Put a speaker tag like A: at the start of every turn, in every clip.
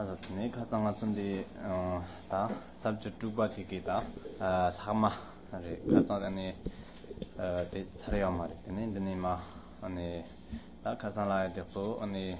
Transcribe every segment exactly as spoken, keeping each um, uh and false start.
A: 네 가장 같은데 어다 subject 두 바퀴기다 아 사마 아니 가장에 어 차례야 말이네 근데마 아니 다 가장라야 되고 아니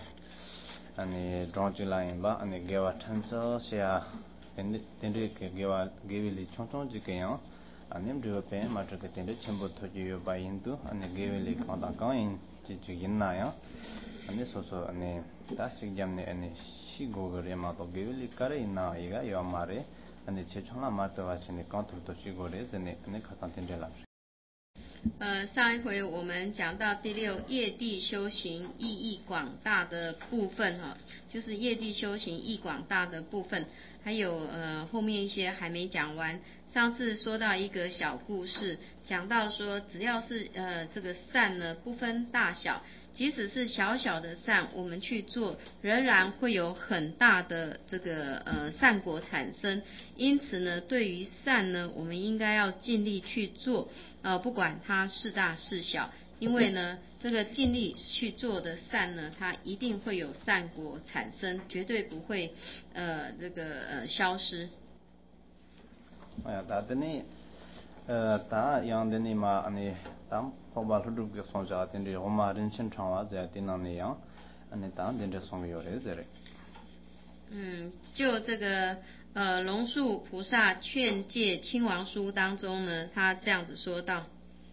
A: 아니 드론줄라인바 아니 개와 탄서 시야 근데 근데 개와 개빌리 총총지게요 아님 드베 마트게 근데 전부 토지요 바인도 아니 개빌리 강다 강인 지지긴나요 아니 소소 아니 다시 잠네 아니 시고거래 마도 개빌리 까레이나 이가 요마레 아니 제총나 마트 와시니 컨트롤도 시고래 전에 아니 가산된del라
B: 呃，上一回我们讲到第六业地修行意义广大的部分哈，就是业地修行意广大的部分，还有呃后面一些还没讲完。上次说到一个小故事，讲到说只要是呃这个善呢不分大小，即使是小小的善，我们去做，仍然会有很大的这个呃善果产生。因此呢，对于善呢，我们应该要尽力去做，呃不管它是大是小，因为呢这个尽力去做的善呢，它一定会有善果产生，绝对不会呃这个呃消失。
A: 哎，大的呢，呃，大样的呢嘛，呢，当后把路给送下，等着我们人生长话在电脑那样，呢，当等着送有来这里。
B: 嗯，就这个呃龙树菩萨劝诫亲王书当中呢，他这样子说道。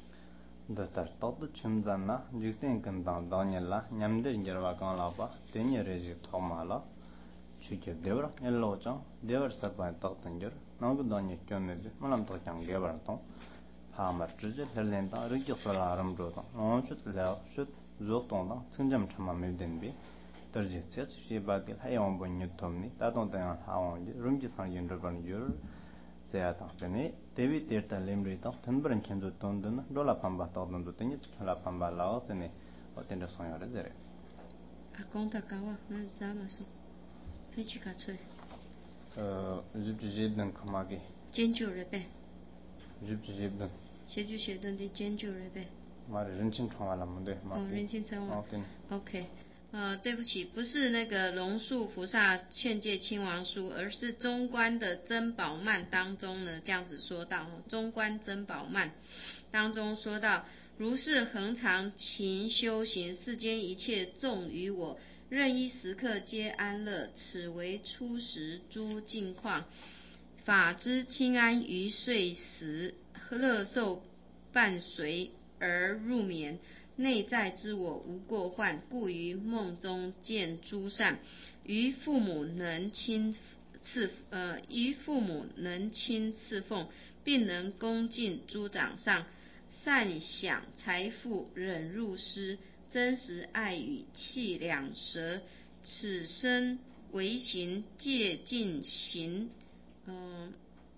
A: 더 따뜻 춘잔나 직된 근당 다니라 냠들 인저와 강라바 데니레지 토마라 추게 데브라 엘로죠 데버 사바 딱던저 나고 다니 껴네데 말람 도장 게버도 파마 주제 헬렌다 르기서라 아름도도 온슈틀라 슈 조통다 승점 참마 밀덴비 더지 셋시 바게 하용 본뉴 톰니 따동당 하원지 rum지 상인들번 줄 제아다 되니 데비 데르타 렘리다 템브른 켄도 돈든 돌라 판바 돈도 되니 돌라 판바 라오스니 어텐데 소요를 제레
B: 아 공다 가와 나 자마소 회치 가츠이
A: 어 집집든 그마게
B: 젠주르베
A: 집집든
B: 제주시던데 젠주르베
A: 말이人情 총알라문데 막
B: 哦人情총알 OK呃，对不起，不是那个龙树菩萨劝诫亲王书，而是中观的珍宝曼当中呢，这样子说到，中观珍宝曼当中说到，如是恒常勤修行，世间一切众于我，任一时刻皆安乐，此为初时诸境况，法之清安于睡时，乐受伴随而入眠。内在之我无过患，故于梦中见诸善。于父母能亲赐呃，于父母能亲侍奉，并能恭敬诸长上，善享财富，忍辱施，真实爱语，气两舌，此生为行戒禁行，嗯、呃。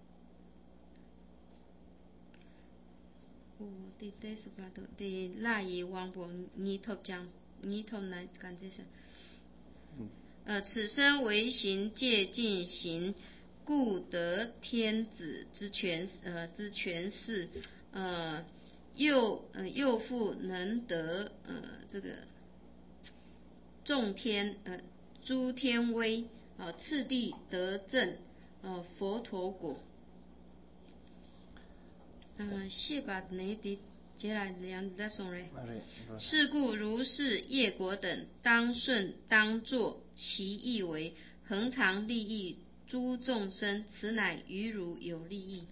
B: 我第第十八度，第那一王婆尼托讲尼托难感这是，呃，此生为行戒禁行，故得天子之权呃之权势，呃，又呃又复能得呃这个众天呃诸天威啊、呃，次第得正呃佛陀果。嗯，谢把内地接来两在送嘞。是故如是业果等，当顺当作，其意为恒常利益诸众生，此乃于汝有利益。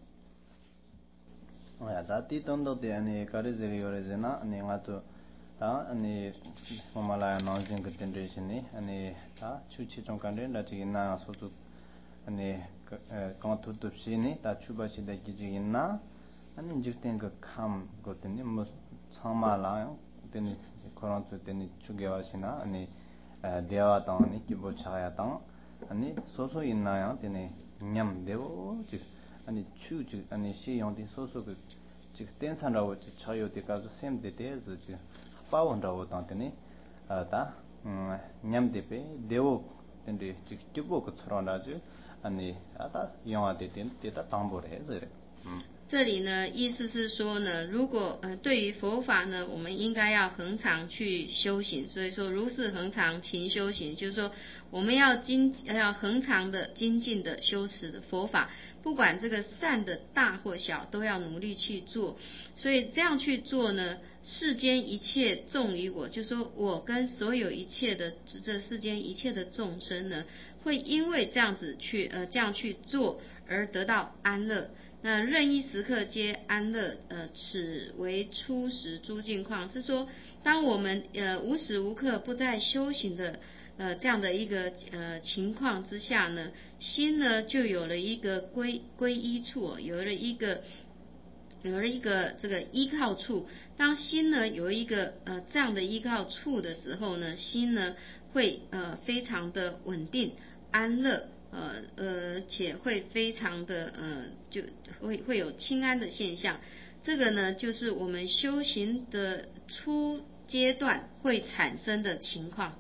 A: 야, 다티 돈도데 아니 카리즈리 요레제나 아니 가토 다 아니 포말라야 나오진 그텐데시니 아니 다 추치 좀 간데 나지나 소소 아니 강투투시니 다 추바시데 기지나 아니 직된 그캄 거든니 뭐 상마라요 되니 코란트 되니 추게와시나 아니 대화당 아니 기보차야당 아니 소소 있나요 되니 냠데오 아니 추주 아니 시용디 소소 그 지금 댄산라고 저요디 가서 샘데데즈 지금 빠원라고 당더니 아다 음 냠데베 데오 근데 지금 기보 그 처럼라지 아니 아다 영화데 된 데다 당보래 해서 음
B: 这里呢意思是说呢，如果呃对于佛法呢，我们应该要恒常去修行，所以说如是恒常勤修行，就是说我们要精要恒常的精进的修持的佛法，不管这个善的大或小，都要努力去做。所以这样去做呢，世间一切众于我，就是说我跟所有一切的这世间一切的众生呢，会因为这样子去呃这样去做而得到安乐。那任一时刻皆安乐，呃，此为初时诸境况，是说当我们呃无时无刻不在修行的呃这样的一个呃情况之下呢，心呢就有了一个归归依处，有了一个有了一个这个依靠处。当心呢有一个呃这样的依靠处的时候呢，心呢会呃非常的稳定安乐。呃呃，且会非常的呃，就会会有清安的现象。这个呢，就是我们修行的初阶段会产生的情况。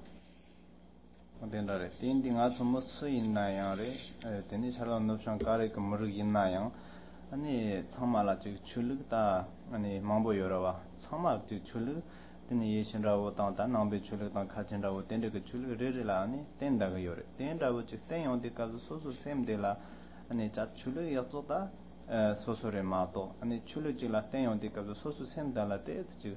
A: 된다래. 띵띵아 좀 쓰인나야래. 되니 살아 놓션 가래 그 모르겠나요. 아니 참말라 지 출르다 아니 망보 여러와. 참말 지 출르 되니 예신라고 땅다 남배 출르 땅 가진라고 된데 그 출르 레레라 아니 된다가 요래. 된다고 지 땡용데 가서 소소 셈데라. 아니 자 출르 야토다 소소레 마도. 아니 출르 지라 땡용데 가서 소소 셈달라 때지.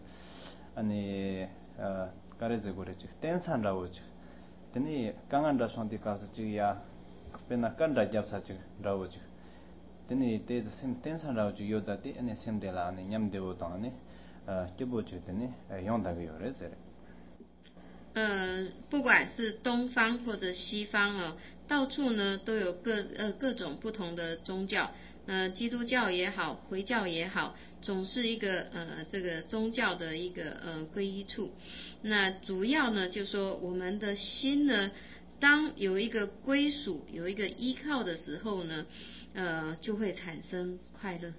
A: 아니 어 가래제 고래지. 땡산라고 지. Teni kanganda shanti kaasa chigi ya pena kanda japsa chigi rawo chigi. Teni te sim tensan rawo chigi yoda ti ane semde la ane nyam dewo tanga ane kibo chigi teni yondaga yore zere.
B: 呃，不管是东方或者西方哦，到处呢都有各呃各种不同的宗教，呃，基督教也好，回教也好，总是一个呃这个宗教的一个呃归依处。那主要呢，就说我们的心呢，当有一个归属、有一个依靠的时候呢，呃，就会产生快乐。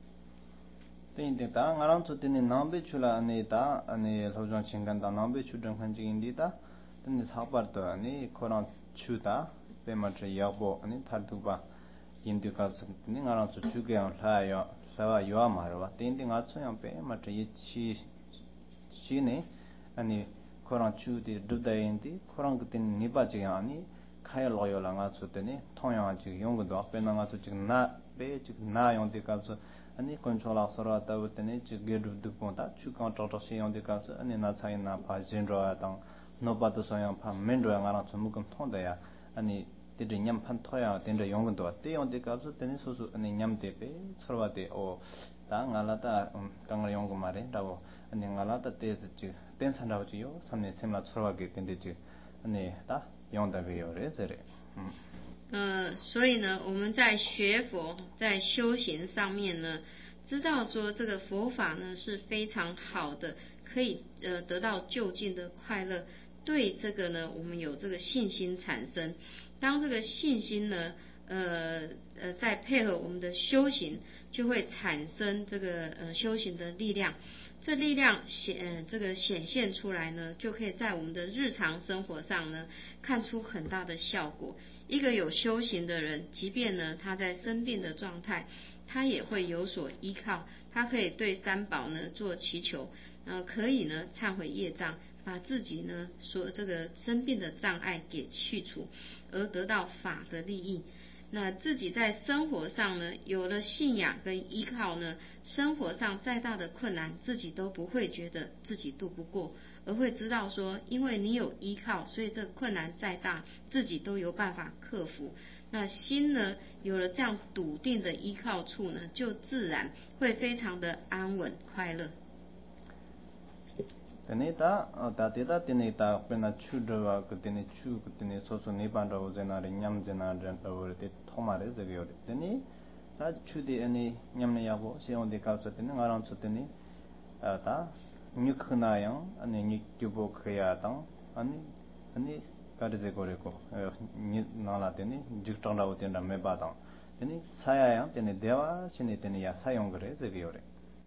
A: Teni ta ngarang tsu teni nambe chula ane ta ane lojong chingan ta nambe chudang khanchi indi ta teni thakbar to ane korang chu ta pe matra yakbo ane thardukba indi kapsa teni ngarang tsu chugayang laya lawa yuwa marwa. Teni nga tsu yang pe matra ye chi chi ne ane korang chu di dubda indi korang teni nipa chigayang ane kaya loyo la nga tsu teni thongyang chigi yongdo pe na nga tsu chigi na pe chigi na yongdi kapsa 아니 컨트롤 서로 따부터네 지게르 두pon다 추강 저저시 용데 가서 아니 나 차이나 바진로야 당 노바도 소양 파 맨로야 가나 전무금 통대야 아니 데드 냠판 토야 된데 용근도 때 용데 가서 되는 소수 아니 냠데베 서로와데 오 당알라다 강을 용금 말에 라고 아니 알라다 때지 댄산라고지요 삼네 셈라 서로와게 된데지 아니 다 용다게 요래저래 음
B: 呃，所以呢，我们在学佛、在修行上面呢，知道说这个佛法呢是非常好的，可以呃得到就近的快乐。对这个呢，我们有这个信心产生。当这个信心呢，呃呃，再配合我们的修行，就会产生这个呃修行的力量。这力量显呃这个显现出来呢，就可以在我们的日常生活上呢看出很大的效果。一个有修行的人，即便呢他在生病的状态，他也会有所依靠，他可以对三宝呢做祈求，呃，可以呢忏悔业障，把自己呢所这个生病的障碍给去除，而得到法的利益。那自己在生活上呢，有了信仰跟依靠呢，生活上再大的困难，自己都不会觉得自己渡不过，而会知道说，因为你有依靠，所以这困难再大，自己都有办法克服。那心呢，有了这样笃定的依靠处呢，就自然会非常的安稳快乐。
A: Tenita, ta teta tenita pena chudwa ku teni chu ku teni soso nipan rawo zena re nyam zena ren rawo re te thoma re zege yore. Teni ta chudi eni nyam ne yabo se on de kapsa teni ngarang tsu teni ta nyuk na yang ani nyuk gyubo khaya tang ani ani kari ze gore ko nala teni jiktang rawo teni me ba tang. Teni saya yang teni dewa shini teni ya sayong gore zege yore.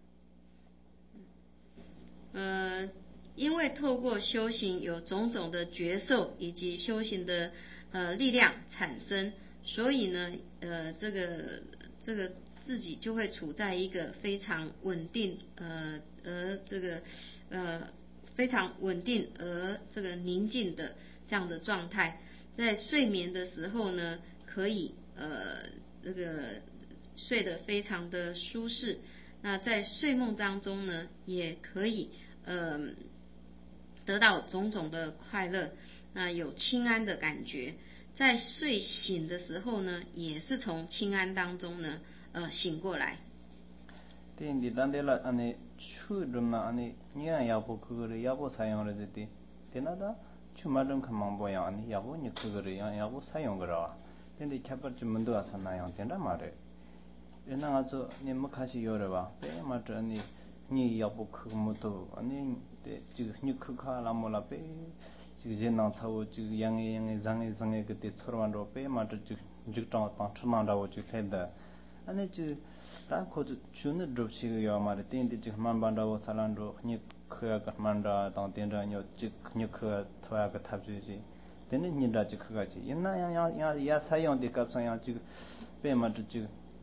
B: 呃，因为透过修行有种种的觉受以及修行的呃力量产生，所以呢，呃，这个这个自己就会处在一个非常稳定，呃，而这个呃非常稳定而这个宁静的这样的状态，在睡眠的时候呢，可以呃这个睡得非常的舒适。那在睡梦当中呢，也可以呃得到种种的快乐，那有清安的感觉。在睡醒的时候呢，也是从清安当中呢，呃，醒过来。
A: 对，你当地了，安尼出中那安尼，你看要不可个要不采用了这的，对那的出马中看忙不样，安尼要不你可个样要不采用个了，但是开发就门都要上那样，对那嘛的，那个做你们开始有了吧？对嘛这你你要不可么多，安尼对这个你可卡拉么啦呗？这个人能操这个样样样样样样个的错完了呗嘛这就就当当出那了就开的，安尼就。다 코드 주는 드롭시가 말에 땡데 지만 반다고 살란도 니 그야 만다 당 땡자뇨 지 그니까 토야가 탑지지 되는 니다 지 그가지 옛나야야 야 사용데 값상야 지 빼마도 지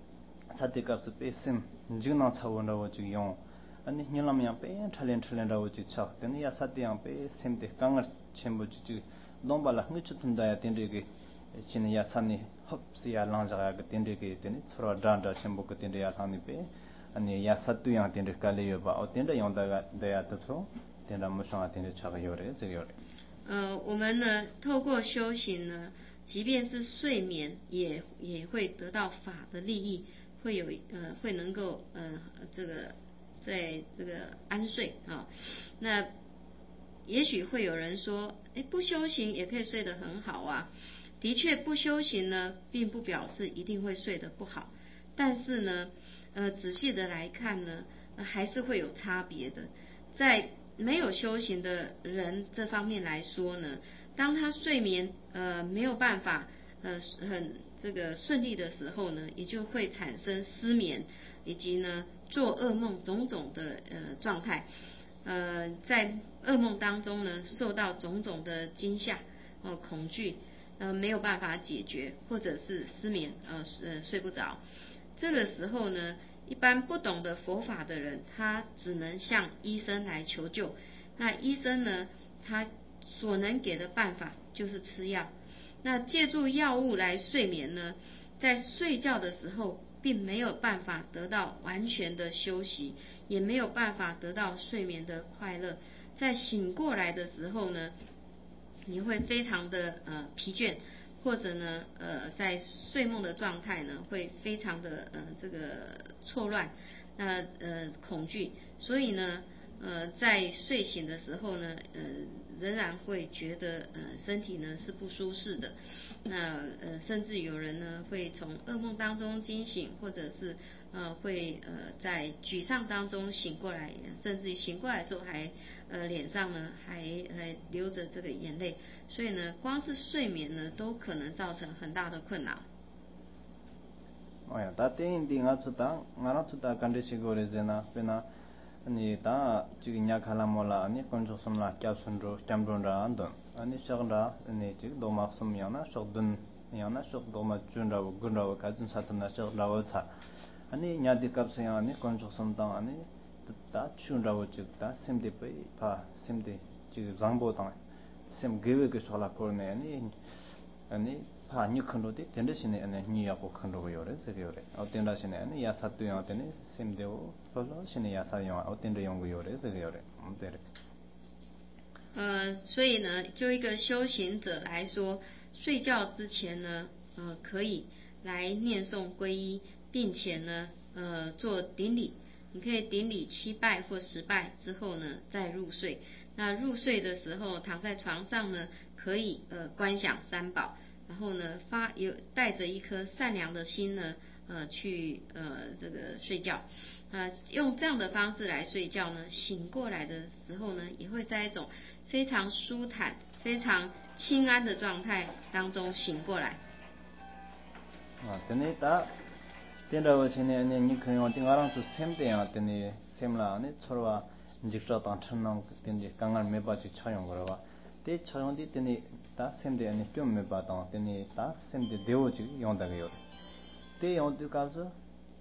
A: 사대 값을 빼심 지나 차원다고 지 용 아니 닐라면 빼 탈렌 탈렌다고 지 차. 되는 야 사대양 빼 셈데 강을 첨부 지 농발라 흥치 튼다야 땡데게 신의 야산이 흡수야 랑자가 땡데게 되니 서로 단다 첨부 그 땡데 야산이 빼 아니 야 사투양 땡데 깔려요 봐. 어 땡데 용다가 돼야 뜻소 땡다 무상아 땡데 차가 요래 저 요래.
B: 呃，我们呢，透过修行呢，即便是睡眠，也也会得到法的利益，会有呃，会能够呃，这个在这个安睡啊。那也许会有人说，哎，不修行也可以睡得很好啊。的确，不修行呢，并不表示一定会睡得不好，但是呢，呃，仔细的来看呢，呃、还是会有差别的。在没有修行的人这方面来说呢，当他睡眠呃没有办法呃很这个顺利的时候呢，也就会产生失眠，以及呢做噩梦种种的呃状态。呃，在噩梦当中呢，受到种种的惊吓、呃恐惧，呃没有办法解决，或者是失眠，呃呃睡不着。这个时候呢，一般不懂得佛法的人，他只能向医生来求救。那医生呢，他所能给的办法就是吃药。那借助药物来睡眠呢，在睡觉的时候，并没有办法得到完全的休息，也没有办法得到睡眠的快乐。在醒过来的时候呢，你会非常的呃疲倦。或者呢，呃，在睡梦的状态呢，会非常的呃这个错乱，那呃恐惧，所以呢，呃，在睡醒的时候呢，呃，仍然会觉得呃身体呢是不舒适的，那呃甚至有人呢会从噩梦当中惊醒，或者是呃会呃在沮丧当中醒过来，甚至于醒过来的时候还呃脸上呢还还流着这个眼泪，所以呢，光是睡眠呢都可能造成很大的困扰。
A: 哦呀，他电影啊，出当，俺那出当干的是个人在那，别那，你他这个伢看了么啦？你工作什么啦？交存着，讲着着安顿，你想着，你这个多嘛什么样呢？说顿，样呢说多嘛准着，准着，开始啥顿那说着我查，你伢的搞什样？你工作什么当？你他准着我这个，他sem的被怕sem的这个长不当，sem给个说了过呢，你，你。파 뉴컨로데 텐데시네 아니 니야고 컨로고 요래 세요래 어텐다시네 아니 야사뚜요 어텐네 셈데오 로로 시네 야사요 어텐데 용고 요래 세요래 음데레
B: 呃，所以呢，就一个修行者来说，睡觉之前呢，呃，可以来念诵皈依，并且呢，呃，做顶礼。你可以顶礼七拜或十拜之后呢，再入睡。那入睡的时候，躺在床上呢，可以呃观想三宝。然后呢，发有带着一颗善良的心呢，呃，去呃这个睡觉，呃，用这样的方式来睡觉呢，醒过来的时候呢，也会在一种非常舒坦、非常清安的状态当中醒过来。
A: 啊，等你打，等到我现在呢，你可以用顶阿郎做sem的呀，等你sem啦，你错了，你就找当成能等你刚刚没把去采用过了吧？때 처형디 때니 다 셈데 아니 좀 메바당 때니 다 셈데 데오지 용다게 요래 때 용도 가서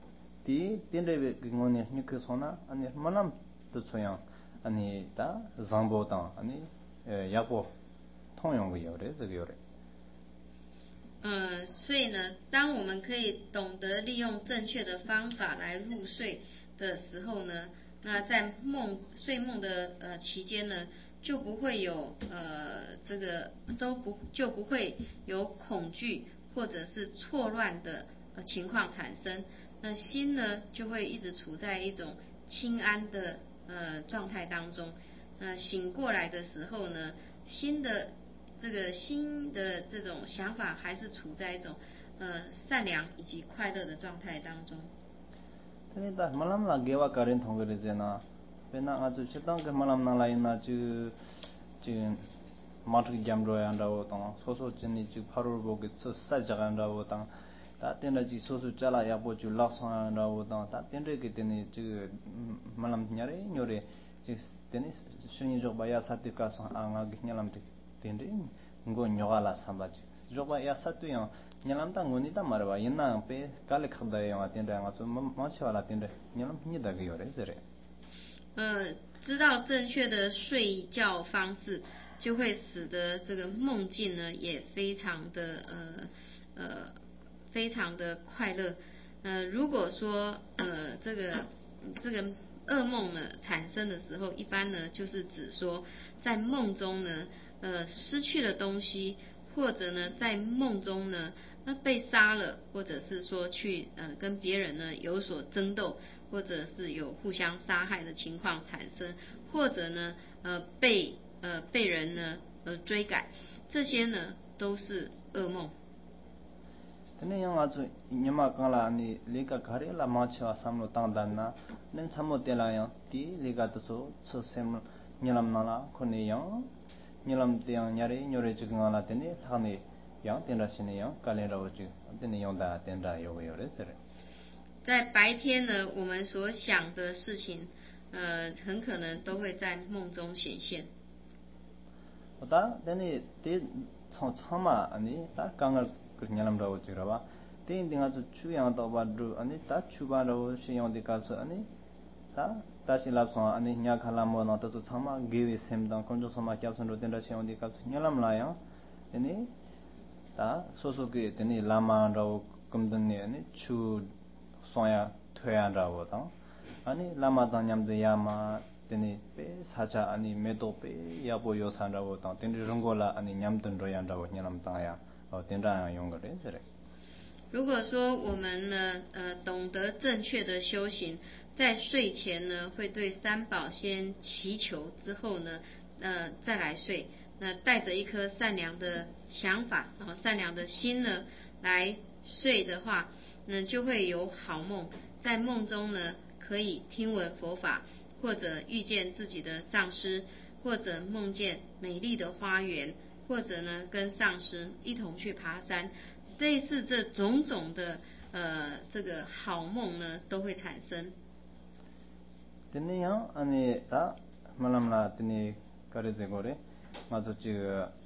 A: 디 딘레베 그거네 니크소나 아니 말람 또 소양 아니 다 장보당 아니 약보 통용이요 그래这个有
B: 呃，所以呢，当我们可以懂得利用正确的方法来入睡的时候呢，那在梦睡梦的呃期间呢，就不会有呃这个都不就不会有恐惧或者是错乱的呃情况产生，那心呢就会一直处在一种清安的呃状态当中，那醒过来的时候呢，心的这个心的这种想法还是处在一种呃善良以及快乐的状态当中。
A: 근데 말람 나 개와 가린 통거리잖아. 배나 아주 치당 그 말람 나라이나 주 지금 마트 잠로야 한다고 또 소소 진이 주 바로 보기 살자가 한다고 또 다 때나지 소소 잘라 야보 주 락선 한다고 또다 때르게 되니 주 말람 냐래 뇨래 지 되니 신이 저 바야 사티카서 앙아 기냐람 된데 ngo nyogala sambaji joba ya satuyan nyalam ta ngoni ta marwa yina pe kale khada ya wa tinda nga so ma chawala tinda nyalam ni da ge yore zere
B: 呃，知道正确的睡觉方式，就会使得这个梦境呢也非常的呃呃非常的快乐。呃，如果说呃这个这个噩梦呢产生的时候，一般呢就是指说在梦中呢呃失去了东西，或者呢在梦中呢那被杀了，或者是说去呃跟别人呢有所争斗，或者是有互相杀害的情况产生，或者呢呃被呃被人呢呃追赶，这些呢都是噩梦。
A: tene yang azu nyama kala ni leka khare la ma cha samlo tang dan na nen chamo tela yang ti leka to so so sem nyalam na la khone yang nyalam te yang nyare nyore chu ngala tene thane yang tenra sine yang kalen ra chu tene yang da tenra yo yo re sere
B: 在白天呢，我们所想的事情，呃，很可能都会在梦中显现。
A: 다 tene te chama ani ta kangal nyalam ra chu ra ba te dinga chu chu yang to ba ru ani ta chu ba ro shi yang de ka so ani ta ta shi la so ani nya khala mo na to chama ge we sem dang kon jo sama kya son ro ten ra shi yang de ka nyalam la yang ani ta so so ge tene lama ra kum den ne ani chu so ya thwe ya ra wo ta ani lama ta nyam de ya ma tene pe sacha ani medo pe yabo yo sanrawo ta tene rongola ani nyamten royan rawo nyalam ta ya o tenra yong ga de sere
B: 如果说我们呢，呃，懂得正确的修行，在睡前呢，会对三宝先祈求，之后呢，呃，再来睡。那带着一颗善良的想法，然后善良的心呢，来睡的话，那就会有好梦。在梦中呢，可以听闻佛法，或者遇见自己的上师，或者梦见美丽的花园，或者呢，跟上师一同去爬山。类似这种种的呃这个好梦呢，都会产生。
A: tene yang ani ta malam la tene kare ze gore ma zo chi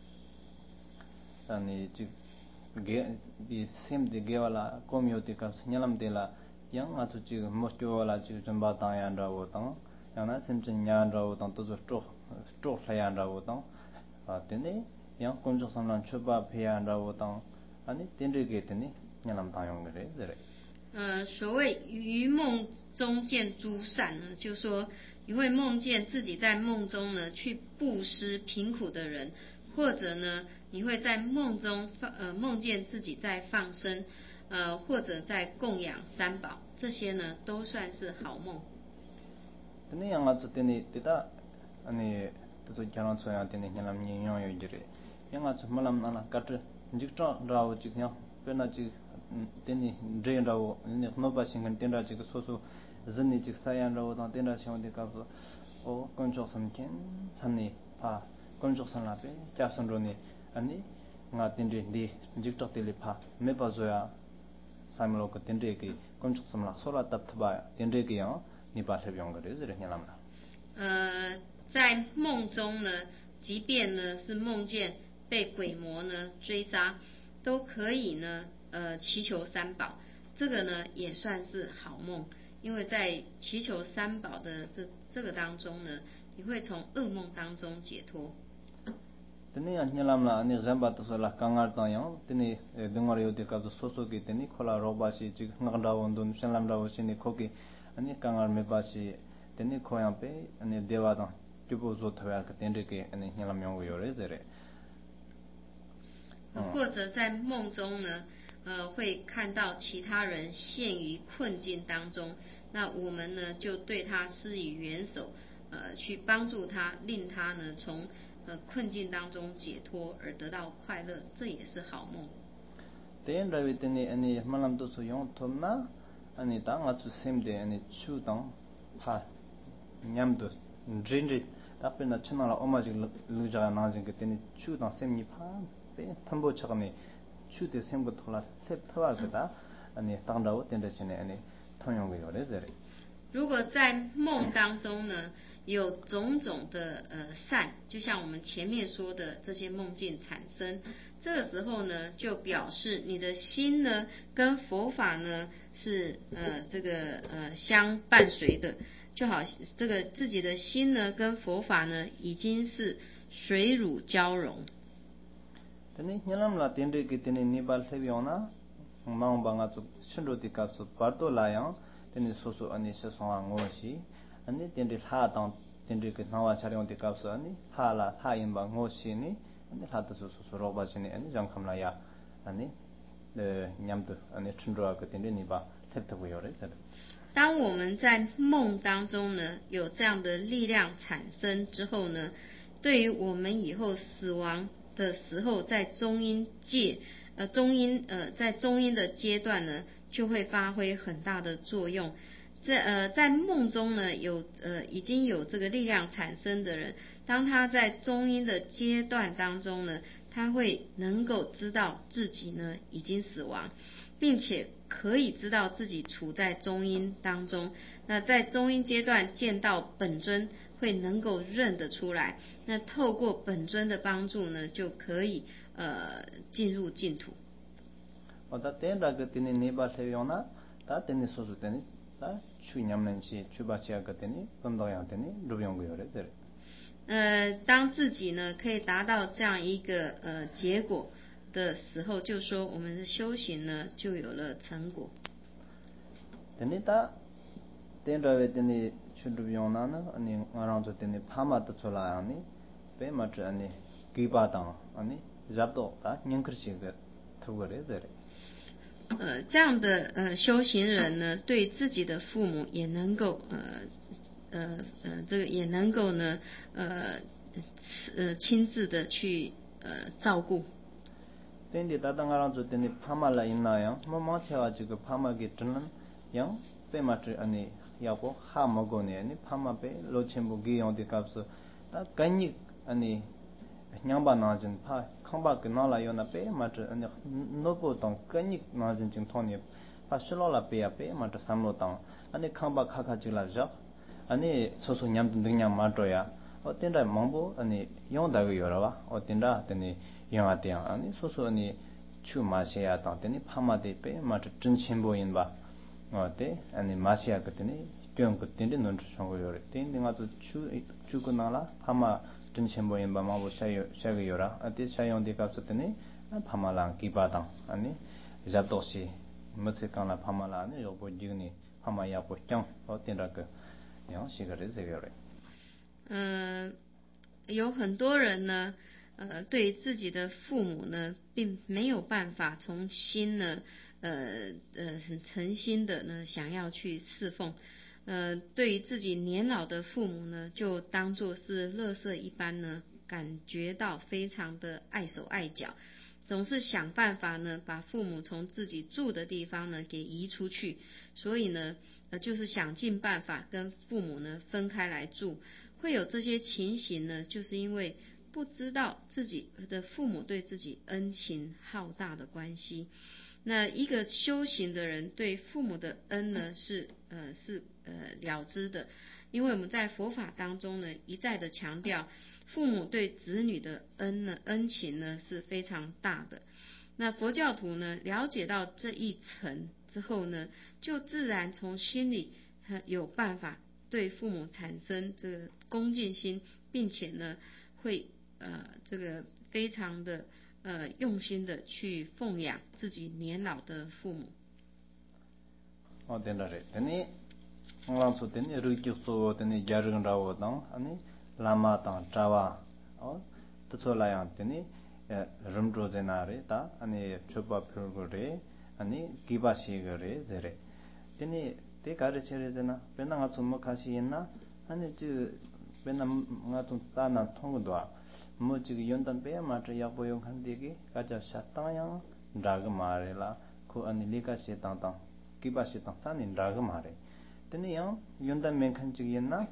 A: ani chi ge di sem de ge wala komyo te ka nyalam de la yang ma zo chi mo cho wala chi jamba ta yan ra wo tang yang na sem chen nyan ra wo tang to zo tro tro la yan ra wo tang a tene yang kon jo sam lan choba phe yan ra wo tang ani tende ge tene nyalam ta yong ge re
B: 呃，所谓于梦中见诸善呢，就说你会梦见自己在梦中呢去布施贫苦的人，或者呢你会在梦中放呃梦见自己在放生，呃或者在供养三宝，这些呢都算是好梦。
A: tene yang azu tene teta ani to jaran so ya tene nyalam nyi yo yo jire yang azu malam na kat jikta rawo chi nya pena chi tene drain rawo ni no ba singan tenda chi so so zani chi sayan rawo ta tenda shon de ka so o konjo sam ken samni pa konjo sam la pe kya son ro ni ani nga tende di jikta tele pa me ba zo ya samlo ko tende ki konjo sam la so la tap thba tende ki ya 你把这边个日子的念了吗？
B: 呃，在梦中呢，即便呢是梦见被鬼魔呢追杀，都可以呢呃祈求三宝。 这个呢也算是好梦，因为在祈求三宝的这这个当中呢，你会从噩梦当中解脱。
A: teni nyalamla ani zamba to sala kangar ta yang teni dengar yo de ka so so ki teni khola roba si ji nganda wondun shanlam da wosini khoki ani kangar me ba si teni khoyam pe ani dewa da jubo zo thwa ka tende ke ani nyalam yong yo re zere
B: 或者在梦中呢，呃，会看到其他人陷于困境当中，那我们呢就对他施以援手，呃，去帮助他，令他呢从呃困境当中解脱而得到快乐，这也是好梦。
A: ten rawi teni ani malam to so yong thomna ani ta nga chu semde ani chu tang pha nyam do drinri ta pe na chuna la omaji lu ja na jing ke teni chu tang semni pha pe thambo chakani chu de sembo thola thep thwa ga da ani tang da wo ten de chine ani thonyong ge yore zere
B: 如果在梦当中呢，有种种的呃善，就像我们前面说的这些梦境产生，这个时候呢，就表示你的心呢跟佛法呢是呃这个呃相伴随的，就好这个自己的心呢跟佛法呢已经是水乳交融。
A: teni nyalam la ten de ke teni nibal thebiona mang banga chu shinro di ka chu parto la yang teni so so ani se so ngo si ani ten de ha tang ten de ke nawa charyong di ka so ani ha la ha yin ba ngo si ni ani ha ta so so ro ba si ni ani jang kham la ya ani de nyam de ani chundro ka ten de ni ba thep thep yo re zhe
B: 当我们在梦当中呢，有这样的力量产生之后呢，对于我们以后死亡的时候，在中阴界，呃，中阴呃，在中阴的阶段呢，就会发挥很大的作用。这呃，在梦中呢，有呃已经有这个力量产生的人，当他在中阴的阶段当中呢，他会能够知道自己呢已经死亡，并且可以知道自己处在中阴当中。那在中阴阶段见到本尊，会能够认得出来。那透过本尊的帮助呢，就可以呃进入净土。
A: oda ten ra ga teni neba theyona ta teni so so teni ta chu nyam nen chi chu ba chi ga teni pam da yang teni ru yong go yore zere
B: 呃，当自己呢可以达到这样一个呃结果的时候，就说我们的修行呢就有了成果。
A: teni ta ten ra we teni chu ru yong na na ani ngarang zo teni phama ta chola ani pe ma tra ani ki ba ta ani jab do ta nyang kr chi ga thu ga re zere
B: 呃，这样的呃修行人呢，对自己的父母也能够呃呃呃这个也能够呢呃呃亲自的去呃照顾。
A: ten de ta dang arang zo teni phama la in na yang ma ma cha ji ga phama ge tran yang pe ma tra ani ya ko ha ma go ne ani phama pe lo chen bu ge yong de kap so ta kan ni ani nyang ba na jin pha khang ba ke na la yo na pe ma tra ani no po tong kan ni na jin jing thon ni pha shlo la pe ya pe ma tra sam lo tang ani khang ba kha kha ji la ja ani so so nyam ding nyam ma tro ya o ten da mong bo ani yong da ge yo ra ba o ten da teni yong a te ani so so ani chu ma she ya tang teni phama de pe ma tra chen chen bo yin ba o te ani ma she ya ke teni tyong ko ten de non chong go yo re ten de nga to chu chu ko na la phama chen chen bo yin ba ma bo sha yo sha ge yo ra ate sha yong de kap so teni phama la ki ba tang ani jab do shi mo se kan la phama la ni yo bo ji ni phama ya bo chang o ten da ke yang shi ge re ze yo re
B: 嗯、呃，有很多人呢，呃，对自己的父母呢，并没有办法从心呢，呃呃，很诚心的呢，想要去侍奉。呃，对于自己年老的父母呢，就当作是垃圾一般呢，感觉到非常的碍手碍脚，总是想办法呢，把父母从自己住的地方呢给移出去，所以呢，呃，就是想尽办法跟父母呢分开来住。会有这些情形呢，就是因为不知道自己的父母对自己恩情浩大的关系。那一个修行的人对父母的恩呢，是呃是呃了知的，因为我们在佛法当中呢，一再的强调，父母对子女的恩呢恩情呢是非常大的。 那佛教徒呢，了解到这一层之后呢，就自然从心里有办法对父母产生这个恭敬心，并且呢，会呃这个非常的呃用心的去奉养自己年老的父母。
A: 哦，对了，对，你我们说的你如果说的你家人让我当，啊你喇嘛当查瓦，哦，这说来样的你呃人住在哪里？ta ani chopa phurgore ani kiba shigore zere teni te kare chere jena pena nga tsum khashi na ani ju pena nga tum ta na thong do mo ji yondan pe ma tra ya boyong khan de gi ka ja shatang yang drag mare la ko ani lika she tang tang kiba she tang san in drag mare teni yang yondan men khan ji yen na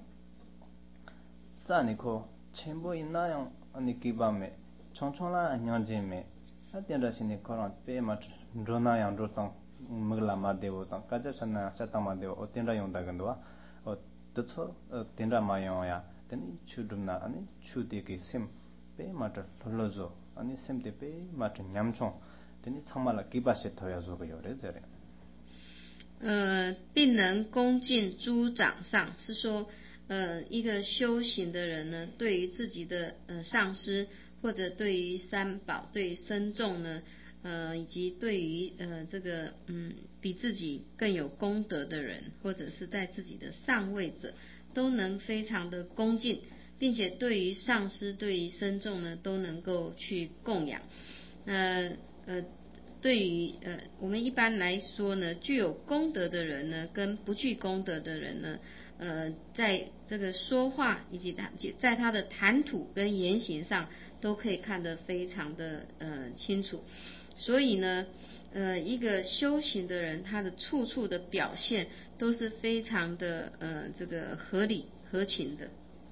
A: tsani ko chenbo inna yang ani kiba me 총총라 냥제메 아텐라시니 코란 페마 드로나 양 드로탄 먹라 마데오탄 까자산나 차타마데오 오텐라 용다간도와 어 뜻소 텐라 마용야 테니 추드나 아니 추데게 심 페마터 톨로조 아니 셈데 페 마트 냠총 테니 참말라 기바시 토야조가 요래 저래
B: 呃，并能恭敬诸长上，是说，呃，一个修行的人呢，对于自己的呃上师，或者对于三宝、对于僧众呢，呃，以及对于呃这个嗯比自己更有功德的人，或者是在自己的上位者，都能非常的恭敬，并且对于上师、对于僧众呢，都能够去供养，呃呃。对于呃，我们一般来说呢，具有功德的人呢，跟不具功德的人呢，呃，在这个说话以及他在他的谈吐跟言行上，都可以看得非常的呃清楚。所以呢，呃，一个修行的人，他的处处的表现都是非常的呃这个合理合情的。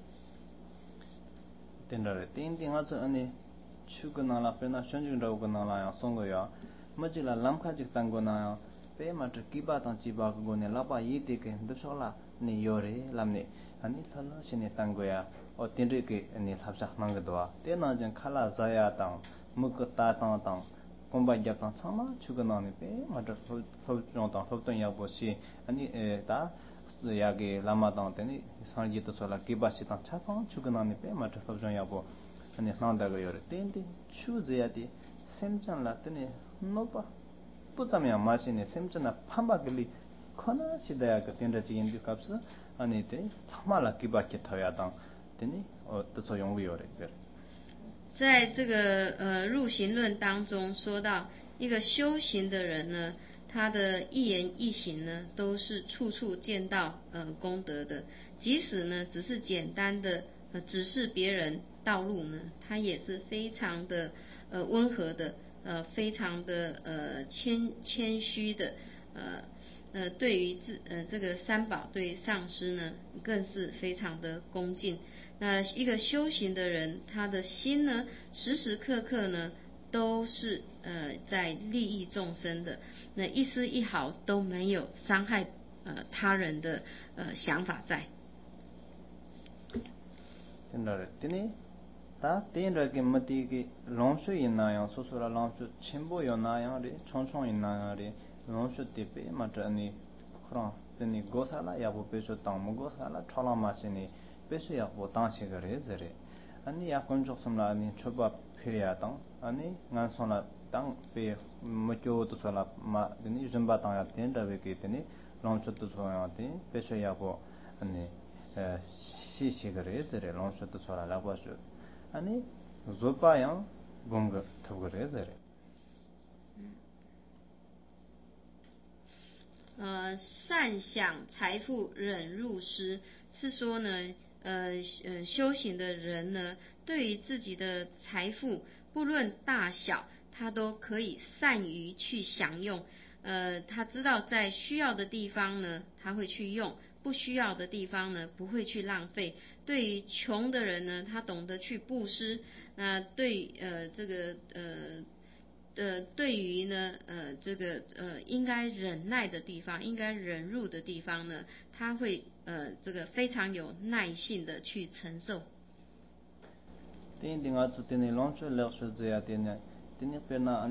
A: 对了，顶顶我说安尼，出个那拉非那宣传着个那拉样送个呀。Majila lamkha jik tango na pe matra kiba tang chiba ko ne lapa yite ke dushola ni yore lamne ani thala shine tango ya o tinre ke ni thapsak nang do te na jang khala zaya tang muk ta tang tang komba jap tang sama chugana ne pe matra phol chong tang phol ton ya bo shi ani ta ya ge lama tang te ni sanji to sola kiba shi tang cha tang chugana ne pe matra phol chong ya bo ani sanda go yore ten ti chu zaya ti semchan la tene nopa putamya mashine semchana pambagili khona sidaya ka tenra jigin du kapsa ani te thamala kibaki thaya dang teni o tso yonggu yore zer
B: 在这个呃入行论当中说到，一个修行的人呢，他的一言一行呢，都是处处见到呃功德的，即使呢只是简单的呃指示别人道路呢，他也是非常的呃温和的，呃非常的呃谦谦虚的，呃呃对于自呃这个三宝对于上师呢，更是非常的恭敬。那一个修行的人，他的心呢，时时刻刻呢，都是呃在利益众生的，那一丝一毫都没有伤害呃他人的呃想法在。
A: 真的，今天他点着个目的个龙水因那样，说说了龙水全部有那样的，重重因那样的龙水的呗，嘛这你，可能这你过啥了，要不别说当么过啥了，超了嘛是你。पेशे या वो तांशे करे जरे अनि या कंजोक समला अनि छोबा फिरिया तं अनि ngan sona tang pe mokyo to sola ma deni jumba tang ya ten da be ke teni long chot to soya te peshe ya bo ani shi shi करे जरे long chot to sola la ba shu ani zopa yang gong to करे जरे
B: 呃，善享财富忍入失，是说呢，呃呃，修行的人呢，对于自己的财富，不论大小，他都可以善于去享用。呃，他知道在需要的地方呢，他会去用；不需要的地方呢，不会去浪费。对于穷的人呢，他懂得去布施。那对呃这个呃。呃，对于呢，呃，这个呃，应该忍耐的地方，应该忍入的地方呢，他会呃，这个非常有耐性的去承受。
A: 天定啊，做天的龙水流水这样天呢，天呢别那安尼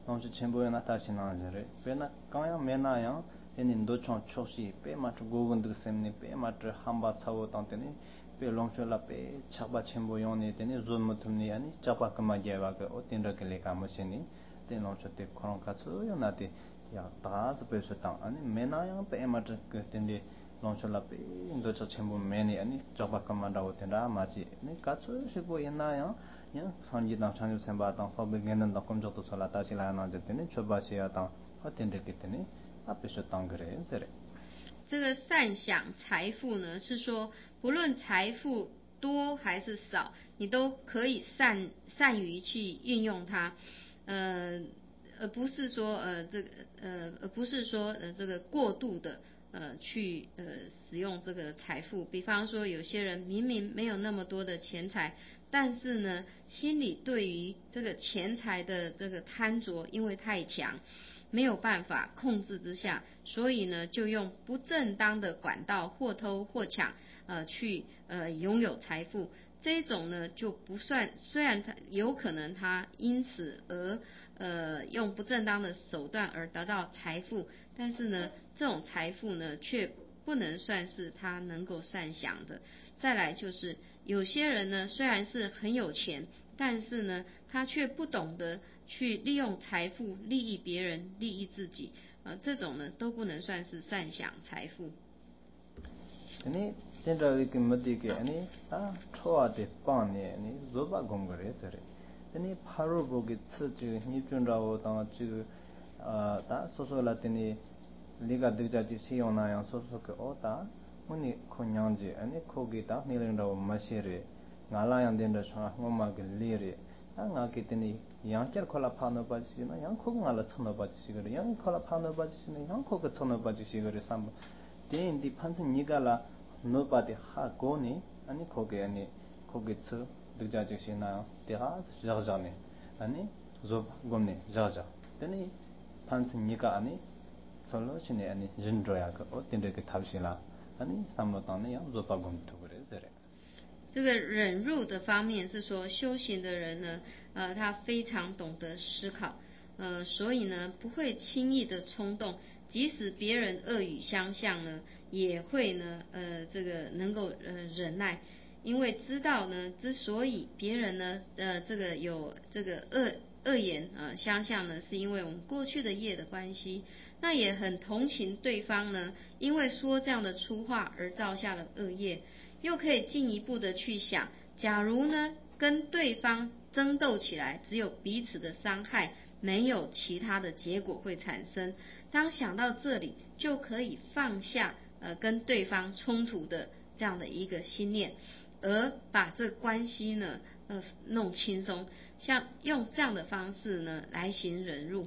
A: 롱시 첨부에나 다시 나와저래 배나 강양 메나양 에닌 도총 초시 배마트 고군드 셈니 배마트 함바 차오 땅테니 배 롱쇼라 배 차바 첨부 용니 되니 존무tum니 아니 차바 그마게바가 어딘더kel레 가머시니 데노초테 코론카츠 요나티 야 다즈 베서 땅 아니 메나양 배마트 그텐데 롱쇼라 배 인도초 첨부 메니 아니 차바 그마다오 텐다 마치 니 카츠 시고 옛나양 야 산지당 창조 셈바당 허베게는 덕금적도 설라다시라나 됐더니 초바시야당 어텐데겠더니 앞에서 땅 그래 저래
B: 这个善享财富呢，是说不论财富多还是少，你都可以善善于去运用它，呃，而不是说呃这个呃而不是说呃这个过度的呃去呃使用这个财富。比方说，有些人明明没有那么多的钱财，但是呢，心里对于这个钱财的这个贪着，因为太强，没有办法控制之下，所以呢，就用不正当的管道或偷或抢，呃，去呃拥有财富。这一种呢，就不算，虽然他有可能他因此而呃用不正当的手段而得到财富，但是呢，这种财富呢，却不能算是他能够善享的。再来就是有些人呢，虽然是很有钱，但是呢，他却不懂得去利用财富利益别人、利益自己，呃，这种呢都不能算是善享财富。
A: 아니 텐라위게 못디게 아니 아 초아데 빵네 아니 조바 공거레서레 아니 파로 보기 츠지 니준라오 당 지 아다 소소라테니 리가 드자지 시오나양 소소케 오다 무니 코냥지 아니 코기다 니랭라오 마시레 나라양 된다 샤 고마게 리레 아가게 테니 양철 콜라 파노 바지시나 양 코가라 츠노 바지시거레 양 콜라 파노 바지시나 양 코가 츠노 바지시거레 삼 데인디 판슨 니가라 노바디 하고니 아니 거기 아니 거기서 늦자지시나 대가 저저네 아니 조 곰네 저저 되니 판슨 니가 아니 솔로시네 아니 진조야 그 어딘데 그 탑시라 아니 삼로당네 양 조바곰 투그레 저래
B: 这个忍辱的方面是说，修行的人呢，呃，他非常懂得思考，呃，所以呢，不会轻易的冲动，即使别人恶语相向呢，也会呢，呃，这个能够呃忍耐，因为知道呢，之所以别人呢，呃，这个有这个恶恶言啊、呃、相向呢，是因为我们过去的业的关系，那也很同情对方呢，因为说这样的粗话而造下了恶业。又可以进一步的去想，假如呢跟对方争斗起来，只有彼此的伤害，没有其他的结果会产生。当想到这里，就可以放下呃跟对方冲突的这样的一个心念，而把这关系呢呃弄轻松，像用这样的方式呢来行忍辱。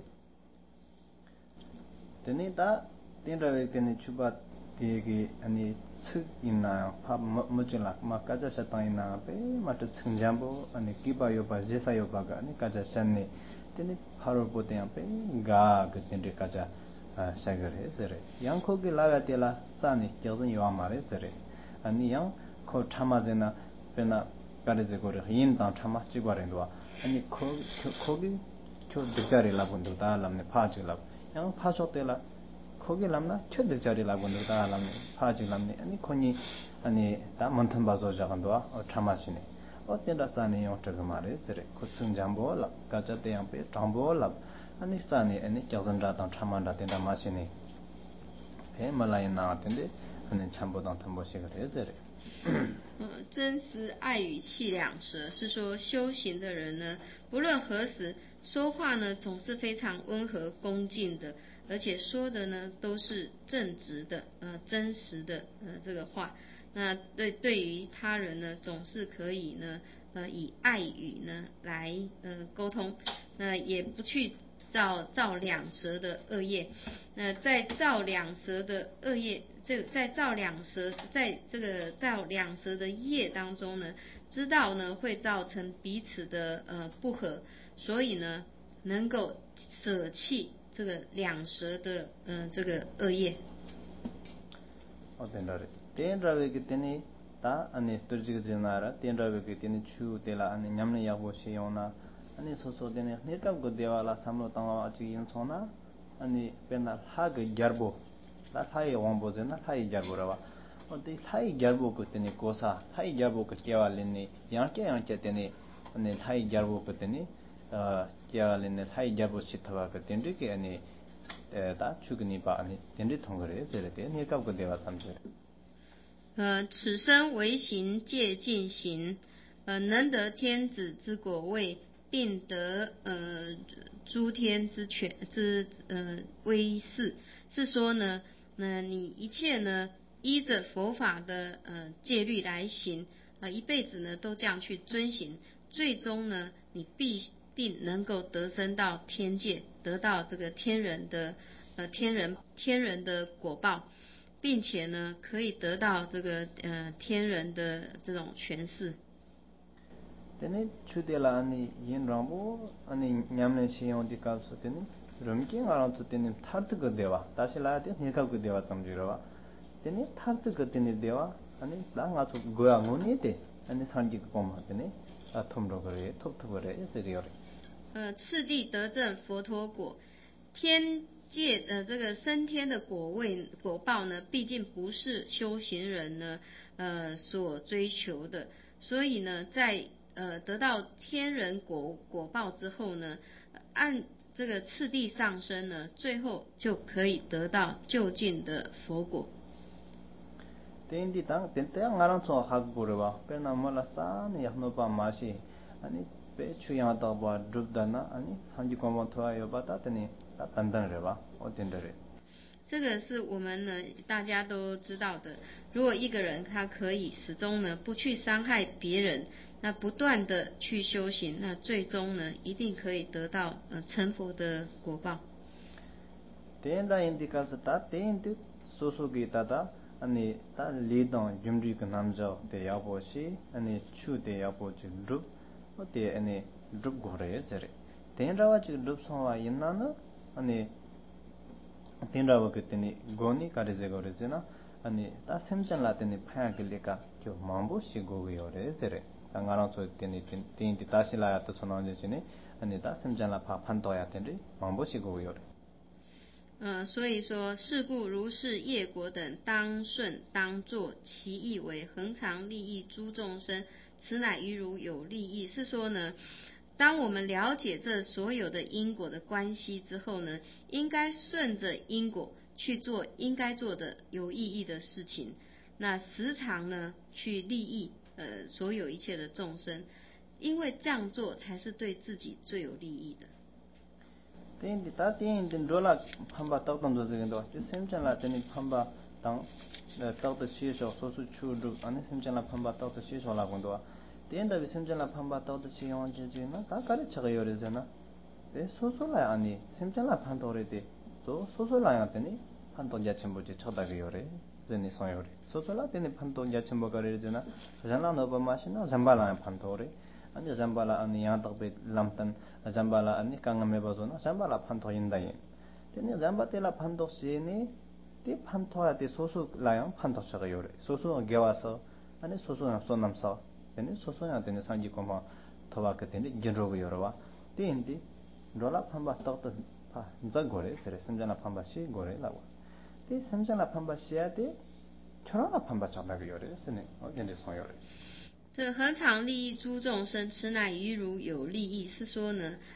A: 데니다 딘라웨 데니 추바 되게 아니 측 있나요? 파 뭐질라 막 가자 샤타이나 베 마트 측잠보 아니 기바요 바제사요 바가 아니 가자 샤네 데니 파로 보대야 베가 그텐데 가자 아 샤거레 저레 양코기 라가텔라 짜니 겨든 요아 말에 저레 아니 양코 참아제나 베나 가르제고르 인당 참아 지과렌도와 아니 코 코기 초 득자리 라본도 다람네 파지라 양 파쇼텔라 거기 남나 최대 자리 라고는 다 남네 파지 남네 아니 코니 아니 다 monton 바조 자간도와 어 참아시네 어때다 자네 요트가 말에 저래 코승 잠보라 가자대 양배 잠보라 아니 자네 아니 겨전다당 참만다 된다 마시네 배 말라이나 텐데 아니 참보당 탐보시 그래 저래
B: 呃，真实爱语气两舌，是说修行的人呢，不论何时说话呢，总是非常温和恭敬的，而且说的呢都是正直的，呃，真实的，呃，这个话。那对对于他人呢，总是可以呢，呃，以爱语呢来呃沟通，那也不去造造两舌的恶业。那在造两舌的恶业，这在造两舌，在这个造两舌的业当中呢，知道呢会造成彼此的呃不和，所以呢能够舍弃这个两舌的呃这个恶业。
A: 어떤다래 텐라웨게 테니 다 아니 터지게 되나라 텐라웨게 테니 추텔라 아니 냠네 야고 시요나 아니 소소데네 니갑 고데와라 삼로 당와 지인소나 아니 베나 하게 겨보 라타이 원보제나 타이 겨보라와 어디 타이 겨보 그때니 고사 타이 겨보 그 깨발리니 양께 양께 때니 아니 타이 겨보 그때니 어 깨발리니 타이 겨보 시타와 그때니 아니 다 죽으니 바 아니 된리 통거래 저래데 니갑 고데와 삼제
B: 呃，此生唯行戒禁行，呃，能得天子之果位，并得呃诸天之权之呃威势。是说呢，那你一切呢依着佛法的呃戒律来行，啊、呃，一辈子呢都这样去遵行，最终呢你必定能够得生到天界，得到这个天人的呃天人天人的果报。并且呢，可以得到这个呃天人的这种权势。
A: 되네 추데라 아니 인람보 아니 냠네 시용디 갑스 되네 럼킹 알아도 되네 타르트 거데와 다시 라데 니가 거데와 잠지로와 되네 타르트 거데네 데와 아니 나가서 고야 모니데 아니 산지 고마 되네 아 톰로 그래 톱톱으로 에스리오레
B: 呃，次第得证佛陀果，天界呃这个升天的果位果报呢，毕竟不是修行人呢呃所追求的，所以呢，在呃得到天人果果报之后呢，按这个次第上升呢，最后就可以得到究竟的佛果。
A: 데인디 당 덴테양 알아서 하고 그러와 페나 몰라 싸니 야노바 마시 아니 배추야다 봐 줍다나 아니 산지 고모 토아요 바다더니 단단해봐 어딘데래
B: 这个是我们呢大家都知道的。如果一个人他可以始终呢不去伤害别人，那不断的去修行，那最终呢一定可以得到呃成佛的果报。
A: 데인다 인디카스 다 데인디 소소기다다 아니 다 리동 줌리 그 남자 때 야보시 아니 추대 야보지 룹 어때 아니 룹 고래 저래 데인라와 지 룹송와 있나는 아니 데인라와 그때니 고니 가르제 거르잖아 아니 다 샘잔라 때니 파야길리까 교 망보시 고고요래 저래 당가랑 소 때니 데인디 다시라야 또 선언되지니 아니 다 샘잔라 파 판도야 때니 망보시 고고요래
B: 呃，所以说，是故如是业果等当顺当作，其意为恒常利益诸众生，此乃于如有利益。是说呢，当我们了解这所有的因果的关系之后呢，应该顺着因果去做应该做的有意义的事情，那时常呢去利益呃所有一切的众生，因为这样做才是对自己最有利益的。
A: 데인디 다 데인디 돌아 판바 떡던 도저긴도 주 샘찬라 데니 판바 당 떡도 시쇼 소수 추루 아니 샘찬라 판바 떡도 시쇼라 건도 데인다 비 샘찬라 판바 떡도 시용 지지나 다 가르쳐가 요래잖아 데 소소라 아니 샘찬라 판도레데 또 소소라 야더니 판도 야침보지 쳐다가 요래 제니 소요래 소소라 데니 판도 야침보 가르잖아 자나 너바 마시나 잠발라 판도레 아니 잠발라 아니 야덕베 람탄 잠발라 아니 강ame 바조나 잠발라 판토인다이 테니 잠바텔라 판도시니 티 판토야티 소수 라양 판토셔가 요래 소수 게와서 아니 소수나 소남서 테니 소소야 테니 산지 코마 토바케 테니 genrogo 요러와 티인디 롤라 판바 떡도 파 자고레 세레 심자나 판바시 고레 라와 티 심자나 판바시야티 초라나 판바 잡나고 요래 세네 어 근데 소요래
B: 这恒常利益诸众生，此乃于如有利益。是说呢，